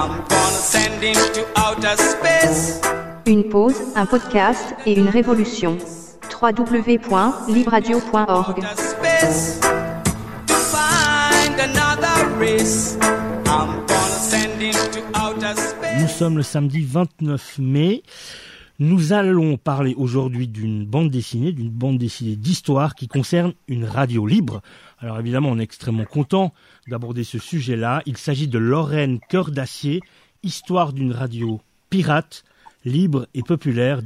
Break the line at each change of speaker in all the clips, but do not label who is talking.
I'm gonna send him to outer space.
Une pause, un podcast et une révolution. www.libradio.org.
Outer space to find another race. I'm gonna send him to outer space.
Nous sommes le samedi 29 mai. Nous allons parler aujourd'hui d'une bande dessinée d'histoire qui concerne une radio libre. Alors évidemment, on est extrêmement content d'aborder ce sujet-là. Il s'agit de Lorraine Cœur d'Acier, histoire d'une radio pirate, libre et populaire,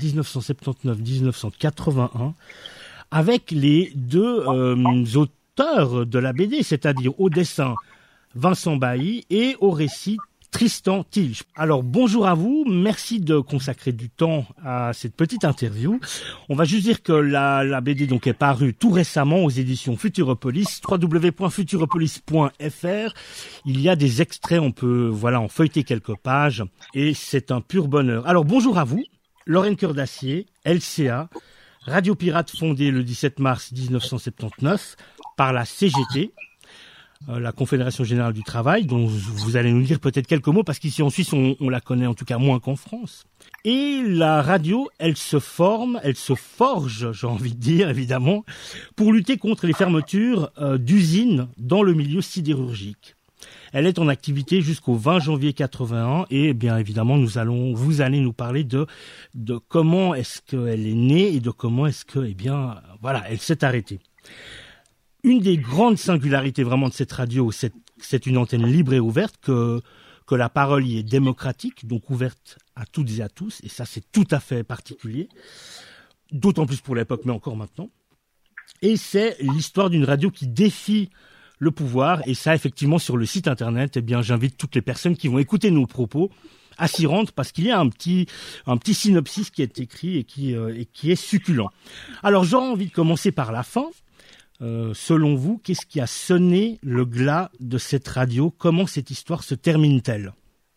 1979-1981, avec les deux auteurs de la BD, c'est-à-dire au dessin Vincent Bailly et au récit Tristan Tilch. Alors bonjour à vous, merci de consacrer du temps à cette petite interview. On va juste dire que la BD donc est parue tout récemment aux éditions Futuropolis, www.futuropolis.fr. Il y a des extraits, on peut en feuilleter quelques pages et c'est un pur bonheur. Alors bonjour à vous, Lorraine Cœur d'Acier, LCA, Radio Pirate fondée le 17 mars 1979 par la CGT. La Confédération Générale du Travail, dont vous allez nous dire peut-être quelques mots, parce qu'ici en Suisse, on la connaît en tout cas moins qu'en France. Et la radio, elle se forge, j'ai envie de dire, évidemment, pour lutter contre les fermetures d'usines dans le milieu sidérurgique. Elle est en activité jusqu'au 20 janvier 81 et bien évidemment, vous allez nous parler de comment est-ce qu'elle est née et de comment est-ce que, elle s'est arrêtée. Une des grandes singularités vraiment de cette radio, c'est une antenne libre et ouverte, que la parole y est démocratique, donc ouverte à toutes et à tous, et ça c'est tout à fait particulier, d'autant plus pour l'époque, mais encore maintenant. Et c'est l'histoire d'une radio qui défie le pouvoir, et ça effectivement sur le site internet, j'invite toutes les personnes qui vont écouter nos propos à s'y rendre, parce qu'il y a un petit synopsis qui est écrit et qui est succulent. Alors j'aurais envie de commencer par la fin. Selon vous, qu'est-ce qui a sonné le glas de cette radio? Comment cette histoire se termine-t-elle?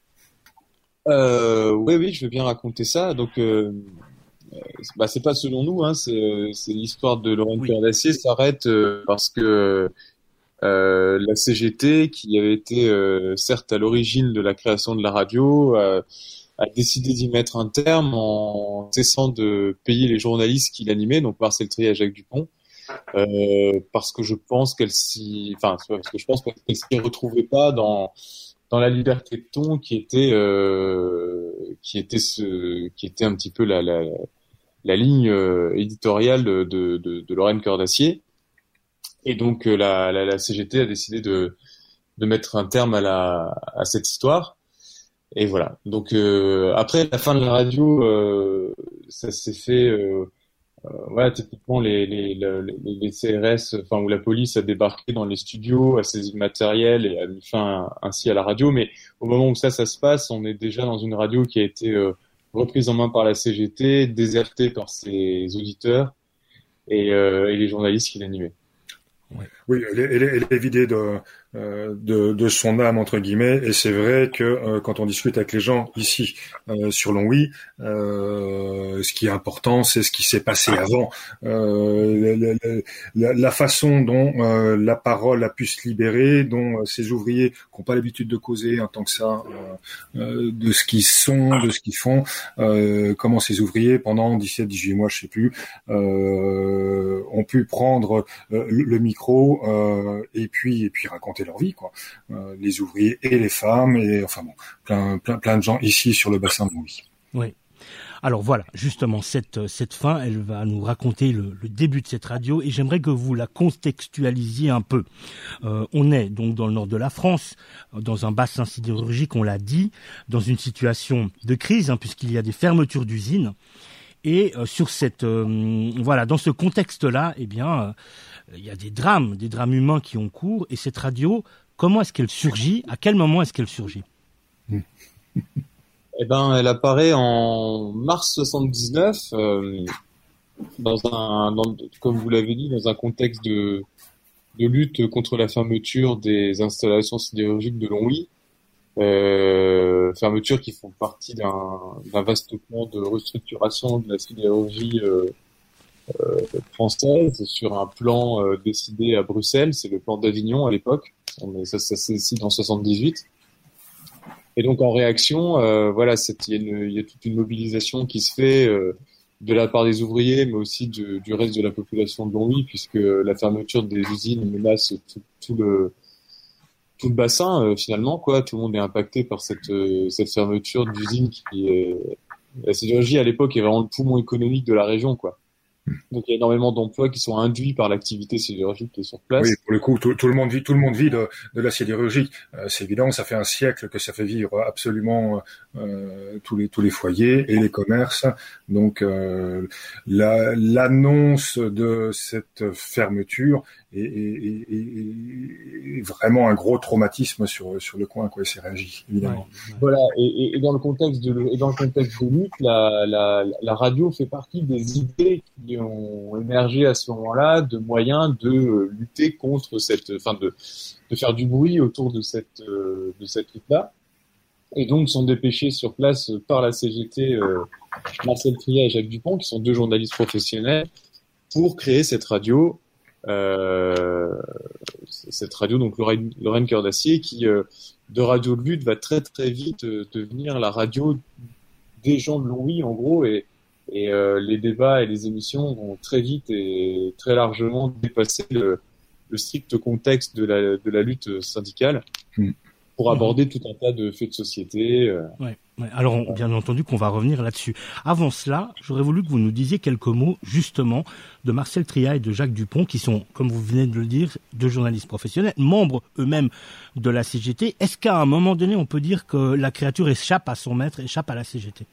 Oui, je veux bien raconter ça. Donc, c'est pas selon nous, hein, c'est l'histoire de Lorraine Cœur d'Acier s'arrête parce que la CGT, qui avait été certes à l'origine de la création de la radio, a décidé d'y mettre un terme en cessant de payer les journalistes qui l'animaient, donc Marcel Trier et Jacques Dupont. Parce que je pense qu'elle s'y retrouvait pas dans la liberté de ton qui était un petit peu la ligne éditoriale de Lorraine Cœur d'Acier. Et donc la CGT a décidé de mettre un terme à cette histoire. Et voilà. Donc après la fin de la radio, ça s'est fait. Typiquement les CRS, où la police a débarqué dans les studios, a saisi le matériel et a mis fin ainsi à la radio. Mais au moment où ça se passe, on est déjà dans une radio qui a été reprise en main par la CGT, désertée par ses auditeurs et les journalistes qui l'animaient.
Oui, elle est vidée de son âme entre guillemets, et c'est vrai que quand on discute avec les gens ici sur Longwy, ce qui est important, c'est ce qui s'est passé avant, la façon dont la parole a pu se libérer, dont ces ouvriers qui n'ont pas l'habitude de causer un tant que ça, de ce qu'ils sont, de ce qu'ils font, comment ces ouvriers pendant 17-18 mois, je sais plus, ont pu prendre le micro et puis raconter leur vie, quoi. Les ouvriers et les femmes et plein de gens ici sur le bassin de Longwy.
Oui. Alors voilà, justement cette fin, elle va nous raconter le début de cette radio et j'aimerais que vous la contextualisiez un peu. On est donc dans le nord de la France, dans un bassin sidérurgique, on l'a dit, dans une situation de crise, puisqu'il y a des fermetures d'usines. Et sur dans ce contexte-là, il y a des drames humains qui ont cours. Et cette radio, comment est-ce qu'elle surgit? À quel moment est-ce qu'elle surgit?
Elle apparaît en mars 79, comme vous l'avez dit, dans un contexte de lutte contre la fermeture des installations sidérurgiques de Longwy. Fermetures qui font partie d'un vaste plan de restructuration de la sidérurgie française sur un plan décidé à Bruxelles. C'est le plan d'Avignon à l'époque. Ça se décide en 78. Et donc en réaction, voilà, il y a toute une mobilisation qui se fait de la part des ouvriers, mais aussi du reste de la population de Longwy, puisque la fermeture des usines menace tout le bassin finalement, quoi. Tout le monde est impacté par cette fermeture d'usine qui est la sidérurgie à l'époque est vraiment le poumon économique de la région, quoi. Donc il y a énormément d'emplois qui sont induits par l'activité sidérurgique qui est sur place.
Oui, pour le coup, tout le monde vit de la sidérurgie. C'est évident, ça fait un siècle que ça fait vivre absolument tous les foyers et les commerces. Donc l'annonce de cette fermeture est vraiment un gros traumatisme sur le coin, quoi. C'est réagi, évidemment.
Ouais. Voilà. Et dans le contexte de lutte, la radio fait partie des idées qui ont émergé à ce moment-là de moyens de lutter contre de faire du bruit autour de cette lutte-là. Et donc sont dépêchés sur place par la CGT Marcel Triat et Jacques Dupont, qui sont deux journalistes professionnels, pour créer cette radio donc Lorraine Cœur d'Acier, qui de radio de lutte va très très vite devenir la radio des gens de Longwy, en gros, et les débats et les émissions vont très vite et très largement dépasser le strict contexte de la lutte syndicale pour aborder tout un tas de faits de société.
Ouais. Alors, bien entendu qu'on va revenir là-dessus. Avant cela, j'aurais voulu que vous nous disiez quelques mots, justement, de Marcel Triat et de Jacques Dupont, qui sont, comme vous venez de le dire, deux journalistes professionnels, membres eux-mêmes de la CGT. Est-ce qu'à un moment donné, on peut dire que la créature échappe à son maître, échappe à la CGT?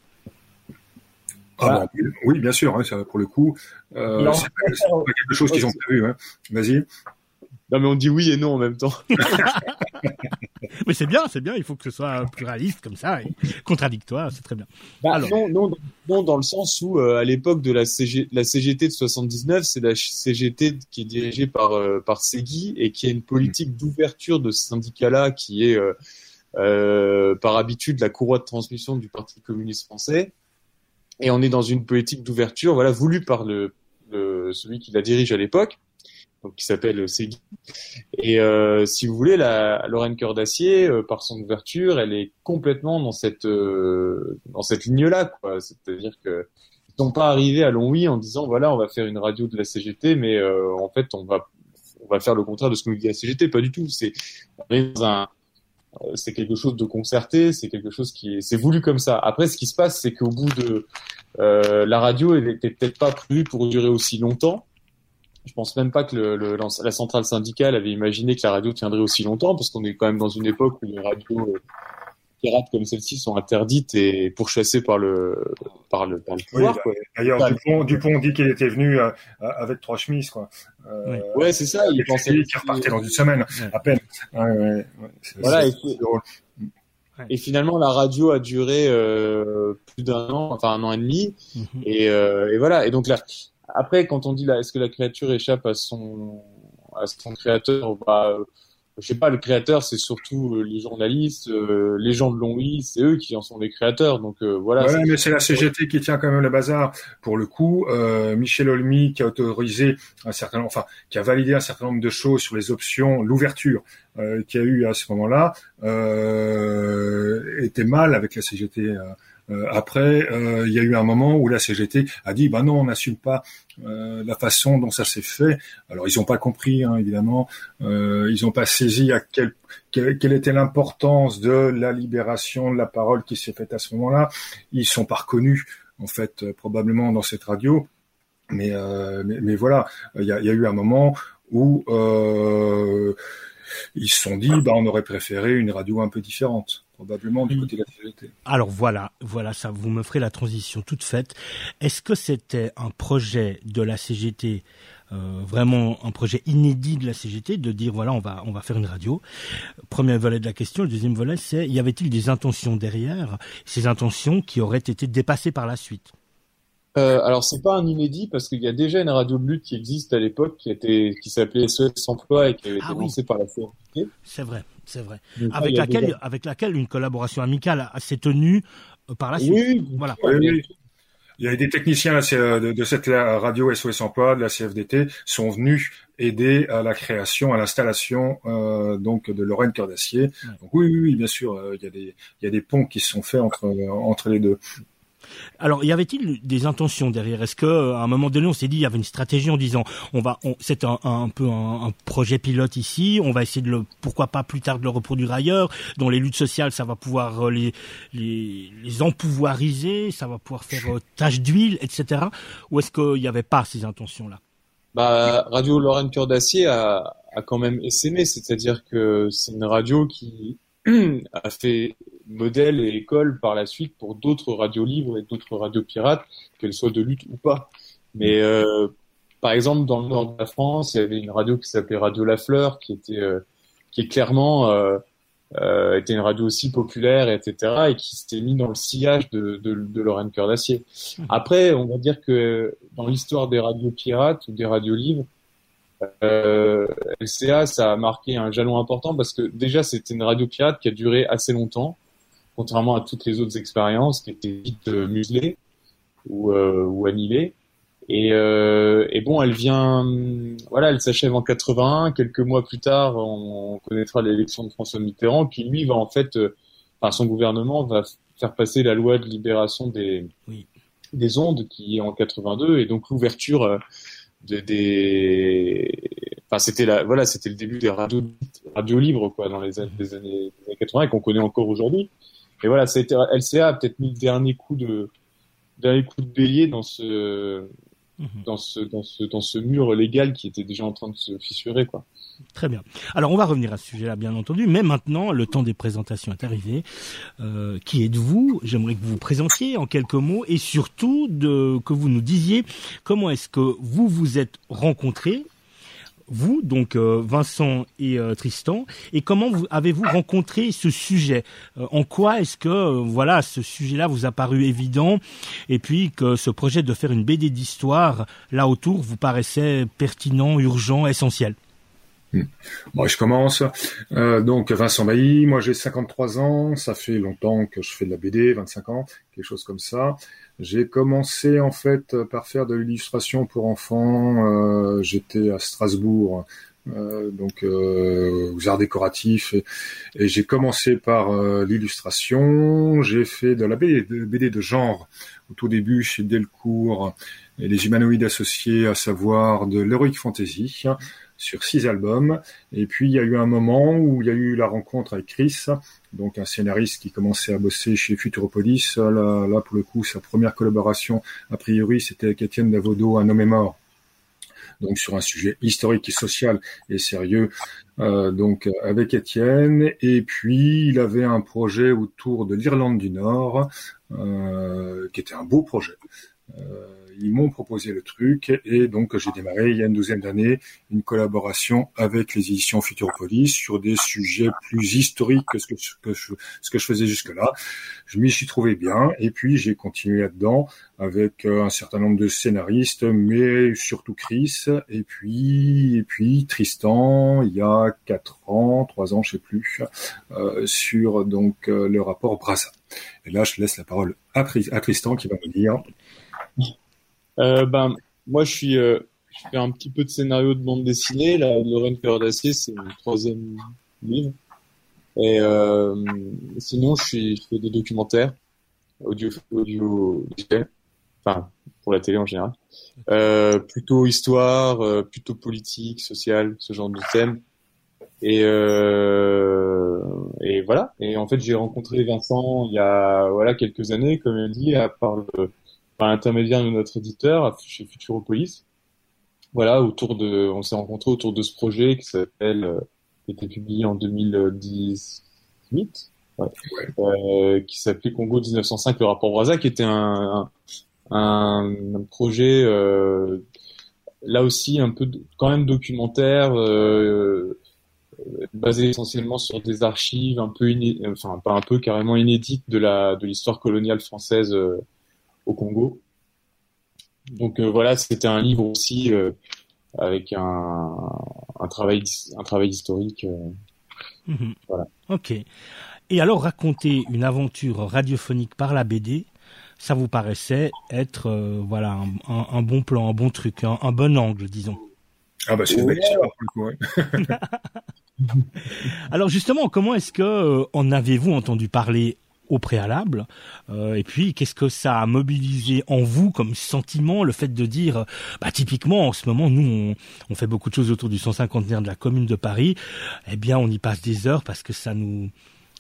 Oui, bien sûr, hein, ça, pour le coup, c'est pas quelque chose qu'ils ont prévu. Hein. Vas-y.
Non, mais on dit oui et non en même temps.
Mais c'est bien, il faut que ce soit pluraliste comme ça, et contradictoire, c'est très bien.
Alors. Non, dans le sens où, à l'époque de la CGT de 79, c'est la CGT qui est dirigée par Segui et qui a une politique d'ouverture de ce syndicat-là qui est, par habitude, la courroie de transmission du Parti communiste français. Et on est dans une politique d'ouverture, voilà, voulue par celui qui la dirige à l'époque, donc qui s'appelle Segui. Et si vous voulez, la Lorraine Cœur d'Acier, par son ouverture, elle est complètement dans cette ligne-là, quoi. C'est-à-dire que ils sont pas arrivés à Longwy en disant voilà, on va faire une radio de la CGT, mais en fait on va faire le contraire de ce que nous dit la CGT. Pas du tout. C'est quelque chose de concerté, c'est quelque chose c'est voulu comme ça. Après, ce qui se passe, c'est qu'au bout de la radio, elle était peut-être pas prévue pour durer aussi longtemps. Je pense même pas que la centrale syndicale avait imaginé que la radio tiendrait aussi longtemps, parce qu'on est quand même dans une époque où les radios pirates comme celle-ci sont interdites et pourchassées par le pouvoir.
Oui, d'ailleurs, Dupont dit qu'il était venu avec 3 chemises, quoi.
Ouais, c'est ça. Il pensait
qu'il repartait dans une semaine, à peine.
Voilà. Et finalement, la radio a duré plus d'un an, enfin 1 an et demi. Et voilà. Et donc là. Après, quand on dit là, est-ce que la créature échappe à son créateur, je sais pas, le créateur, c'est surtout les journalistes, les gens de Longwy, c'est eux qui en sont les créateurs. Donc voilà.
Ouais, mais c'est la CGT qui tient quand même le bazar. Pour le coup, Michel Olmy qui a qui a validé un certain nombre de choses sur les options, l'ouverture qu'il y a eu à ce moment-là, était mal avec la CGT. Après, il y a eu un moment où la CGT a dit non, on n'assume pas la façon dont ça s'est fait. Alors ils n'ont pas compris, hein, évidemment. Ils n'ont pas saisi quelle était l'importance de la libération de la parole qui s'est faite à ce moment-là. Ils sont pas reconnus, en fait, probablement dans cette radio. Mais voilà, il y a eu un moment où ils se sont dit, on aurait préféré une radio un peu différente, probablement du côté de la CGT.
Alors voilà, ça, vous me ferez la transition toute faite. Est-ce que c'était un projet de la CGT, vraiment un projet inédit de la CGT, de dire voilà, on va faire une radio? Premier volet de la question. Le deuxième volet, c'est y avait-il des intentions derrière, ces intentions qui auraient été dépassées par la suite?
Alors c'est pas un inédit parce qu'il y a déjà une radio de lutte qui existe à l'époque qui s'appelait SOS Emploi et qui avait été lancée par la CGT. C'est vrai. Donc, avec laquelle une collaboration amicale s'est tenue par la suite.
Oui, voilà. Oui. Il y a des techniciens de cette radio SOS Emploi, de la CFDT, sont venus aider à la création, à l'installation donc de Lorraine Cœur d'Acier. Donc oui, bien sûr, il y a des ponts qui se sont faits entre les deux.
Alors, y avait-il des intentions derrière? Est-ce que, à un moment donné, on s'est dit, il y avait une stratégie en disant, c'est un peu un projet pilote ici, on va essayer pourquoi pas plus tard de le reproduire ailleurs, dans les luttes sociales, ça va pouvoir les empouvoiriser, ça va pouvoir faire tache d'huile, etc. Ou est-ce qu'il n'y avait pas ces intentions-là?
Radio Lorraine Cœur d'Acier a quand même essaimé, c'est-à-dire que c'est une radio qui a fait modèle et école par la suite pour d'autres radios libres et d'autres radios pirates, qu'elles soient de lutte ou pas. Mais par exemple, dans le nord de la France, il y avait une radio qui s'appelait Radio La Fleur, qui est clairement était une radio aussi populaire, etc., et qui s'était mis dans le sillage de Lorraine Cœur d'Acier. Après, on va dire que dans l'histoire des radios pirates ou des radios libres, LCA, ça a marqué un jalon important parce que déjà c'était une radio pirate qui a duré assez longtemps, contrairement à toutes les autres expériences qui étaient vite muselées ou annihilées. Et bon, elle s'achève en 81. Quelques mois plus tard, on connaîtra l'élection de François Mitterrand, qui lui va en fait, son gouvernement va faire passer la loi de libération des ondes, qui est en 82, et donc l'ouverture c'était le début des radios libres, quoi, dans les années 80, et qu'on connaît encore aujourd'hui. Et voilà, LCA a peut-être mis le dernier coup de bélier dans ce mur légal qui était déjà en train de se fissurer, quoi.
Très bien. Alors, on va revenir à ce sujet-là, bien entendu, mais maintenant, le temps des présentations est arrivé. Qui êtes-vous? J'aimerais que vous vous présentiez en quelques mots et surtout que vous nous disiez comment est-ce que vous vous êtes rencontrés, vous, donc Vincent et Tristan, et comment avez-vous rencontré ce sujet? En quoi est-ce que ce sujet-là vous a paru évident, et puis que ce projet de faire une BD d'histoire là autour vous paraissait pertinent, urgent, essentiel?
Bon, je commence. Donc Vincent Bailly, moi j'ai 53 ans, ça fait longtemps que je fais de la BD, 25 ans, quelque chose comme ça. J'ai commencé en fait par faire de l'illustration pour enfants. J'étais à Strasbourg, aux arts décoratifs, et j'ai commencé par l'illustration. J'ai fait de la BD de genre au tout début chez Delcourt et les humanoïdes associés, à savoir de l'heroic fantasy, sur 6 albums. Et puis il y a eu un moment où il y a eu la rencontre avec Chris, donc un scénariste qui commençait à bosser chez Futuropolis. Là pour le coup, sa première collaboration a priori c'était avec Étienne Davodo, Un homme est mort, donc sur un sujet historique et social et sérieux, donc avec Étienne. Et puis il avait un projet autour de l'Irlande du Nord, qui était un beau projet. Ils m'ont proposé le truc, et donc j'ai démarré il y a une douzaine d'années une collaboration avec les éditions Futuropolis sur des sujets plus historiques que ce que je faisais jusque-là. Je m'y suis trouvé bien, et puis j'ai continué là-dedans avec un certain nombre de scénaristes, mais surtout Chris, et puis Tristan, il y a 3 ans, je sais plus, sur donc le rapport Brazza. Et là, je laisse la parole à Tristan qui va me dire.
Moi, je fais un petit peu de scénario de bande dessinée. La Lorraine Cœur d'Acier, c'est mon 3e livre. Et sinon, je fais des documentaires audio, enfin pour la télé en général. Plutôt histoire, plutôt politique, social, ce genre de thème. Et voilà. Et en fait, j'ai rencontré Vincent il y a quelques années, comme il dit, par l'intermédiaire de notre éditeur chez Futuropolis. Voilà, on s'est rencontrés autour de ce projet qui était publié en 2018, qui s'appelait Congo 1905, le rapport Brazza, qui était un projet, là aussi un peu quand même documentaire, basé essentiellement sur des archives carrément inédites de l'histoire coloniale française au Congo. Donc c'était un livre aussi avec un travail historique.
Voilà. Ok. Et alors, raconter une aventure radiophonique par la BD, ça vous paraissait être un bon plan, un bon truc, un bon angle, disons.
Ah bah c'est une belle histoire pour le coup, ouais.
Alors justement, comment est-ce que en avez-vous entendu parler au préalable, et puis qu'est-ce que ça a mobilisé en vous comme sentiment, le fait de dire, typiquement en ce moment, nous on fait beaucoup de choses autour du 150e de la Commune de Paris, eh bien on y passe des heures parce que ça nous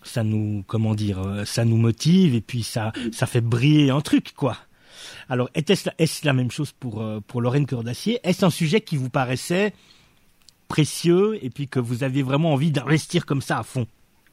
motive et puis ça fait briller un truc, quoi. Alors est-ce la même chose pour Lorraine Cœur d'Acier? Est-ce un sujet qui vous paraissait précieux et puis que vous aviez vraiment envie d'investir comme ça à fond?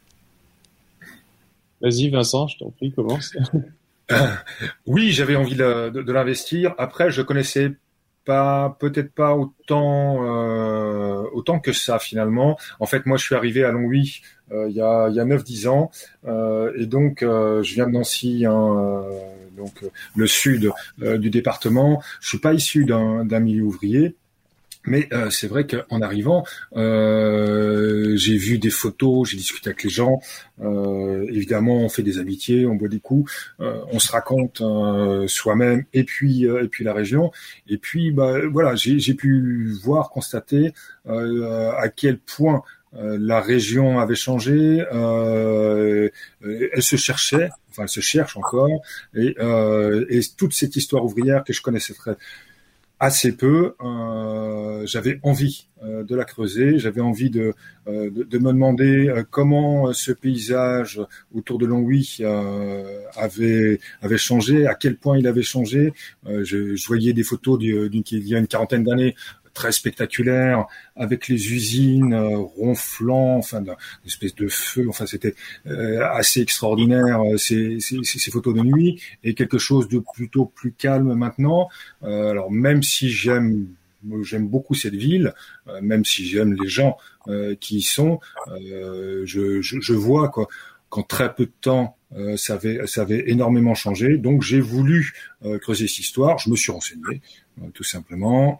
Vas-y Vincent, je t'en prie, commence.
Oui, j'avais envie de l'investir. Après, je connaissais peut-être pas autant que ça finalement. En fait, moi, je suis arrivé à Longwy il y a 9-10 ans, et donc je viens de Nancy, donc le sud du département. Je suis pas issu d'un milieu ouvrier. Mais c'est vrai qu'en arrivant, j'ai vu des photos, j'ai discuté avec les gens. Évidemment, on fait des amitiés, on boit des coups, on se raconte soi-même et puis la région. Et puis, voilà, j'ai pu constater à quel point la région avait changé. Elle se cherchait, enfin, elle se cherche encore. Et toute cette histoire ouvrière que je connaissais assez peu, j'avais envie de la creuser, j'avais envie de me demander comment ce paysage autour de Longwy avait changé, à quel point il avait changé. Je voyais des photos il y a une quarantaine d'années, très spectaculaire, avec les usines ronflant, enfin d'une espèce de feu, enfin c'était assez extraordinaire ces photos de nuit, et quelque chose de plutôt plus calme maintenant. Alors même si j'aime beaucoup cette ville, même si j'aime les gens qui y sont, je vois qu'en très peu de temps ça avait énormément changé. Donc j'ai voulu creuser cette histoire, je me suis renseigné tout simplement.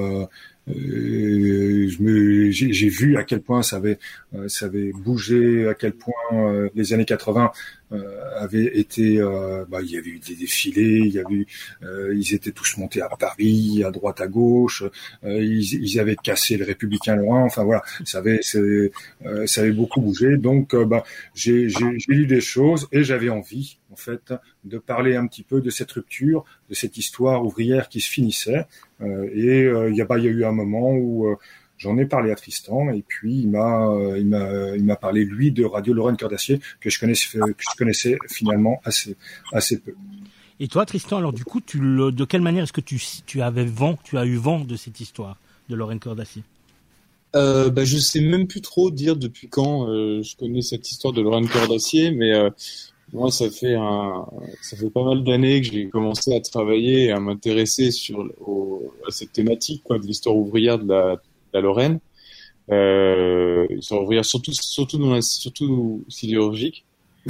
J'ai vu à quel point ça avait bougé, à quel point les années 80 avaient été, il y avait eu des défilés, ils étaient tous montés à Paris, à droite, à gauche, ils avaient cassé le Républicain Lorrain, enfin voilà, ça avait beaucoup bougé. Donc j'ai lu des choses et j'avais envie en fait de parler un petit peu de cette rupture, de cette histoire ouvrière qui se finissait. Il y a eu un moment où j'en ai parlé à Tristan, et puis il m'a parlé lui de Radio Lorraine Cœur d'Acier que je connaissais finalement assez peu.
Et toi, Tristan, alors du coup, de quelle manière est-ce que tu as eu vent de cette histoire de Lorraine Cœur d'Acier?
Je sais même plus trop dire depuis quand je connais cette histoire de Lorraine Cœur d'Acier, mais moi, ça fait pas mal d'années que j'ai commencé à travailler et à m'intéresser à cette thématique, de l'histoire ouvrière de la Lorraine. L'histoire ouvrière surtout sidérurgique.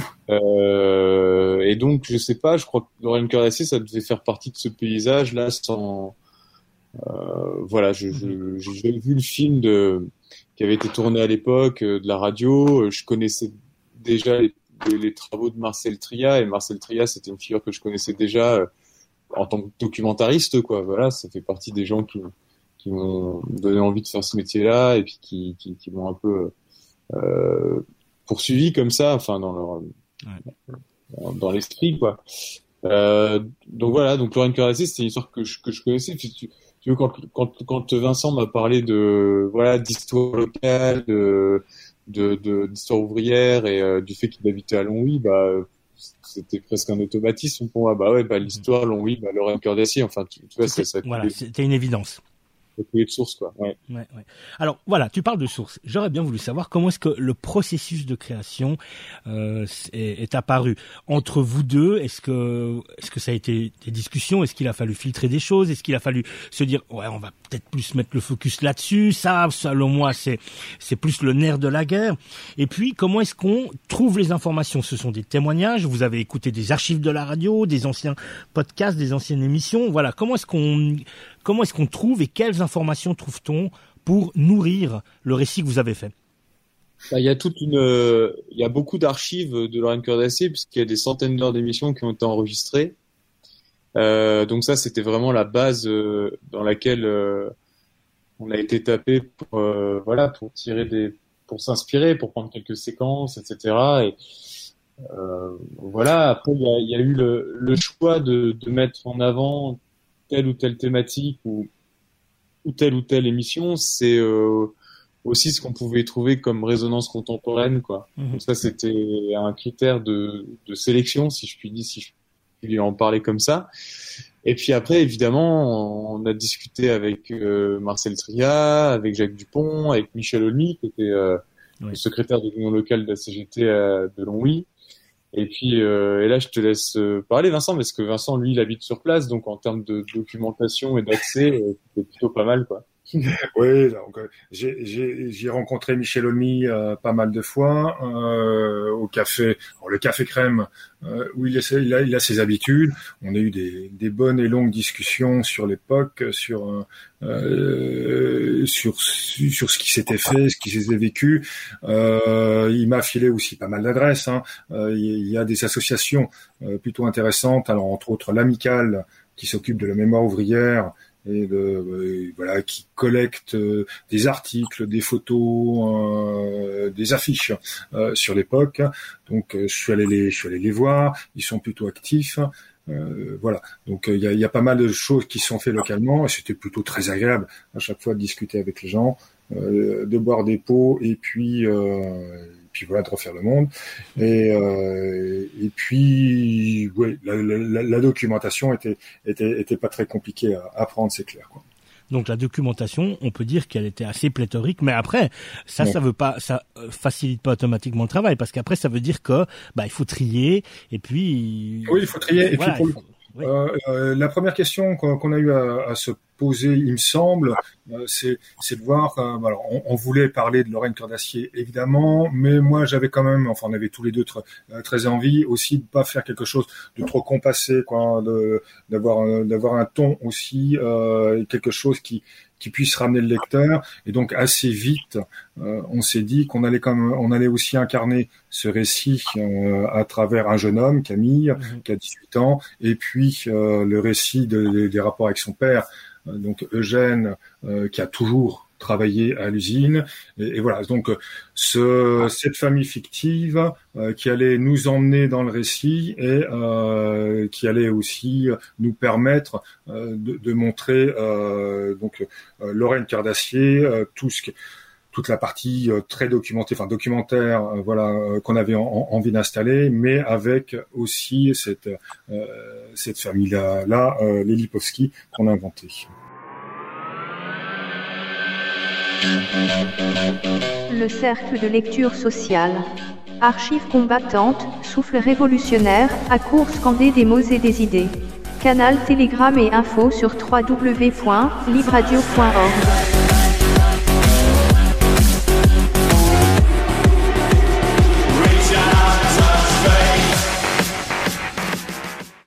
Et donc, je sais pas, je crois que Lorraine Cœur d'Acier, ça devait faire partie de ce paysage-là sans, j'ai vu le film qui avait été tourné à l'époque de la radio. Je connaissais déjà les travaux de Marcel Tria, et Marcel Tria, c'était une figure que je connaissais déjà en tant que documentariste, quoi. Voilà, ça fait partie des gens qui m'ont donné envie de faire ce métier-là, et puis qui m'ont un peu poursuivi comme ça, enfin dans l'esprit, quoi. Donc voilà, donc Lorraine Cœur d'Acier, c'était une histoire que je connaissais. Tu veux, quand Vincent m'a parlé d'histoire locale, d'histoire ouvrière et du fait qu'il habitait à Longwy, c'était presque un automatisme pour moi. L'histoire Longwy, Lorraine Cœur d'Acier, enfin tu vois,
c'était une évidence.
De source, quoi. Ouais.
Alors voilà, tu parles de source. J'aurais bien voulu savoir comment est-ce que le processus de création est apparu entre vous deux. Est-ce que ça a été des discussions? Est-ce qu'il a fallu filtrer des choses? Est-ce qu'il a fallu se dire on va peut-être plus mettre le focus là-dessus? Ça, selon moi, c'est plus le nerf de la guerre. Et puis comment est-ce qu'on trouve les informations? Ce sont des témoignages. Vous avez écouté des archives de la radio, des anciens podcasts, des anciennes émissions. Voilà, comment est-ce qu'on trouve, et quelles informations trouve-t-on pour nourrir le récit que vous avez fait?
Il y a beaucoup d'archives de Lorraine Cœur d'Acier puisqu'il y a des centaines d'heures d'émissions qui ont été enregistrées. Donc ça, c'était vraiment la base dans laquelle on a été tapé pour pour s'inspirer, pour prendre quelques séquences, etc. Et voilà. Après, il y a eu le choix de mettre en avant telle ou telle thématique ou telle ou telle émission. C'est aussi ce qu'on pouvait trouver comme résonance contemporaine, quoi. Donc ça, c'était un critère de sélection, si je puis en parler comme ça. Et puis après, évidemment, on a discuté avec Marcel Tria, avec Jacques Dupont, avec Michel Olmy, qui était le secrétaire de l'Union locale de la CGT de Longwy. Et puis, et là, je te laisse parler, Vincent, parce que Vincent, lui, il habite sur place, donc en termes de documentation et d'accès, c'était plutôt pas mal, quoi.
Oui, donc j'ai rencontré Michel Olmy pas mal de fois au café, le Café Crème, où il a ses habitudes. On a eu des bonnes et longues discussions sur l'époque, sur ce qui s'était fait, ce qui s'était vécu. Il m'a filé aussi pas mal d'adresses. Il y a des associations plutôt intéressantes, alors entre autres l'Amicale qui s'occupe de la mémoire ouvrière et qui collecte des articles, des photos, des affiches sur l'époque. Donc je suis allé les voir, ils sont plutôt actifs. Voilà. Donc il y a pas mal de choses qui sont faites localement et c'était plutôt très agréable à chaque fois de discuter avec les gens, de boire des pots et puis voilà, de refaire le monde. Et puis ouais, la documentation était pas très compliquée à prendre, c'est clair, quoi.
Donc la documentation, on peut dire qu'elle était assez pléthorique, mais après ça facilite pas automatiquement le travail, parce qu'après ça veut dire que il faut trier et puis
oui, il faut trier. Et puis pour la première question qu'on a eu à se poser, il me semble, c'est de voir. Alors, on voulait parler de Lorraine Cœur d'Acier, évidemment, mais moi j'avais quand même, enfin, on avait tous les deux très envie aussi de pas faire quelque chose de trop compassé, quoi, d'avoir un ton aussi, quelque chose qui puisse ramener le lecteur. Et donc assez vite, on s'est dit qu'on allait aussi incarner ce récit à travers un jeune homme, Camille, qui a 18 ans, et puis le récit des rapports avec son père, donc Eugène, qui a toujours travaillé à l'usine, et voilà. Donc cette famille fictive qui allait nous emmener dans le récit et qui allait aussi nous permettre de montrer Lorraine Cœur d'Acier, toute la partie très documentaire, qu'on avait envie d'installer, mais avec aussi cette famille-là, les Lipovski, qu'on a inventé.
Le cercle de lecture sociale. Archives combattantes, souffle révolutionnaire, à court scandé des mots et des idées. Canal Telegram et info sur www.libradio.org.